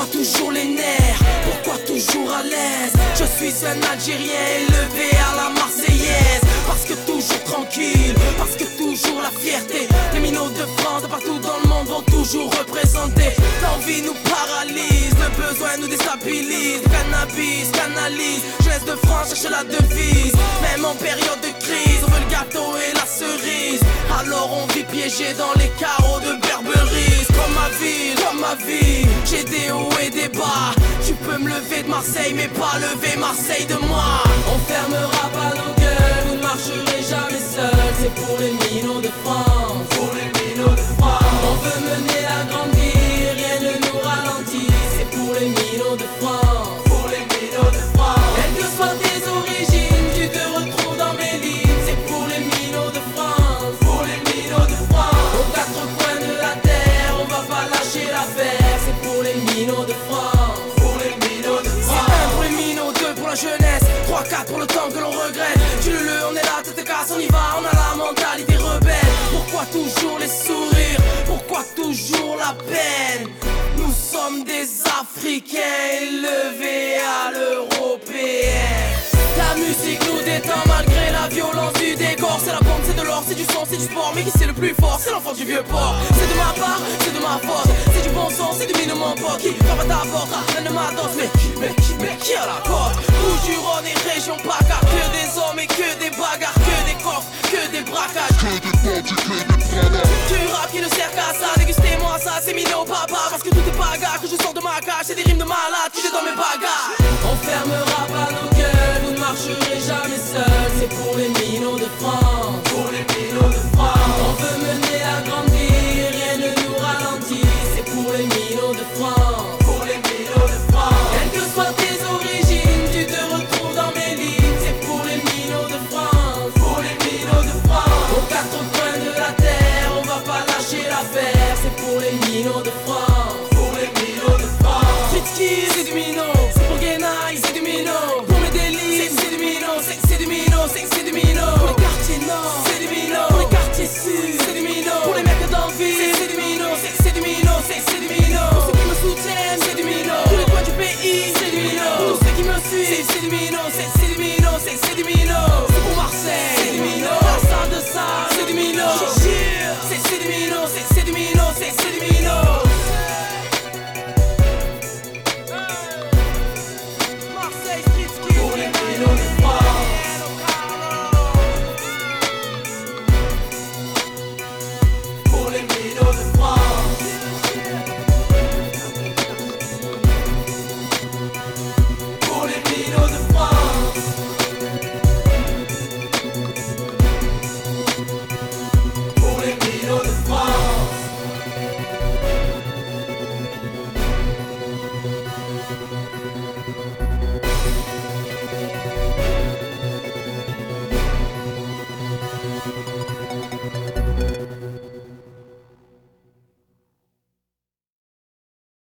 Pourquoi toujours les nerfs? Pourquoi toujours à l'aise? Je suis un Algérien élevé à la Marseillaise. Parce que toujours tranquille, parce que toujours la fierté. Les minots de France de partout dans le monde vont toujours représenter. L'envie nous paralyse, le besoin nous déstabilise. Cannabis, canalise, jeunesse de France cherche la devise. Même en période de crise, on veut le gâteau et la cerise. Alors on vit piégé dans les carreaux de Berberis. Comme ma ville, comme ma vie, j'ai des hauts et des bas. Tu peux me lever de Marseille mais pas lever Marseille de moi. On fermera pas nos gueules, vous ne marcherez jamais seul. C'est pour les minots de France, pour les minots de France. On veut mener la grande vie, rien ne nous ralentit. C'est pour les minots de France, pour les minots de France. Quelles que soient tes origines, tu te retrouves dans mes lignes. C'est pour les minots de France, pour les minots de France. Aux quatre coins de la terre, on va pas lâcher l'affaire. C'est pour les minots de France, pour les minots de France. C'est 1 pour les minots, 2 pour la jeunesse, 3, 4 pour le temps que l'on regrette. Tu le, on est là, tête casse, on y va, on a la mentalité rebelle. Pourquoi toujours les sourires? Pourquoi toujours la peine? Nous sommes des Africains élevés à l'européenne. La musique nous détend malgré la violence du décor. C'est la bombe, c'est de l'or, c'est du son, c'est du sport. Mais qui c'est le plus fort? C'est l'enfant du vieux port. C'est de ma part, c'est de ma faute. C'est du bon son, c'est du mine mon pote. Qui frappe à ta porte, ramène ma danse. Mais qui a la porte? Bouge du Rhône et région PACA. Que des hommes et que des bagarres. Que des coffres, que des braquages. Que des bandits, que des bravas. Tu rap qui ne sert qu'à ça. Dégustez-moi ça, c'est minot papa. Parce que tout est bagarre, que je sors de ma cage. C'est des rimes de malade qui j'ai dans mes bagages. On fermera pas nos gueules, vous ne marcherez jamais seul. C'est pour les minots de France, pour les minots de France. On veut mener la grande vie, rien ne nous ralentit. C'est pour les minots de France, pour les minots de France. Quelles que soient tes origines, tu te retrouves dans mes lignes. C'est pour les minots de France, pour les minots de France. Aux quatre coins de la terre, on va pas lâcher l'affaire. C'est pour les minots de France, pour les minots de France. Street c'est du minot, c'est pour Guénaï, c'est du minot. Pour mes délits, c'est du minot, c'est du minot, c'est du minot. Pour les quartiers nord, c'est du minot. Pour les quartiers sud, c'est du minot. Pour les mecs d'envie, c'est du minot, c'est du minot, c'est du minot. Pour ceux qui me soutiennent, c'est du minot. Tous les coins du pays, c'est du minot. Pour tous ceux qui me suivent, c'est du minot, c'est du minot, c'est du minot.